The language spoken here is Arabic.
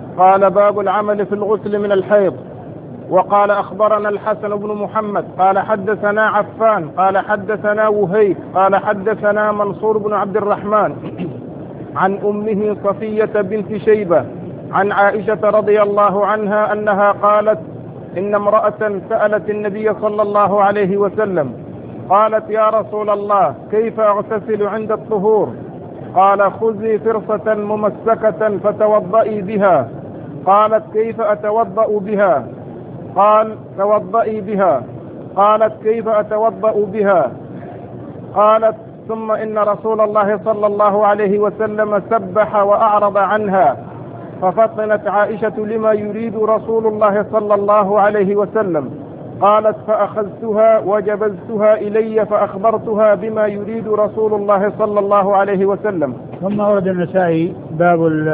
قال باب العمل في الغسل من الحيض. وقال أخبرنا الحسن بن محمد قال حدثنا عفان قال حدثنا وهيب قال حدثنا منصور بن عبد الرحمن عن أمه صفية بنت شيبة عن عائشة رضي الله عنها أنها قالت إن امرأة سألت النبي صلى الله عليه وسلم قالت يا رسول الله كيف أغتسل عند الطهور؟ قال خذي فرصة ممسكة فتوضئي بها. قالت كيف أتوضأ بها؟ قال توضئي بها. قالت كيف أتوضأ بها؟ قالت ثم إن رسول الله صلى الله عليه وسلم سبح وأعرض عنها، ففطنت عائشة لما يريد رسول الله صلى الله عليه وسلم. قالت فأخذتها وجبزتها إلي فأخبرتها بما يريد رسول الله صلى الله عليه وسلم. ثم ورد النسائي باب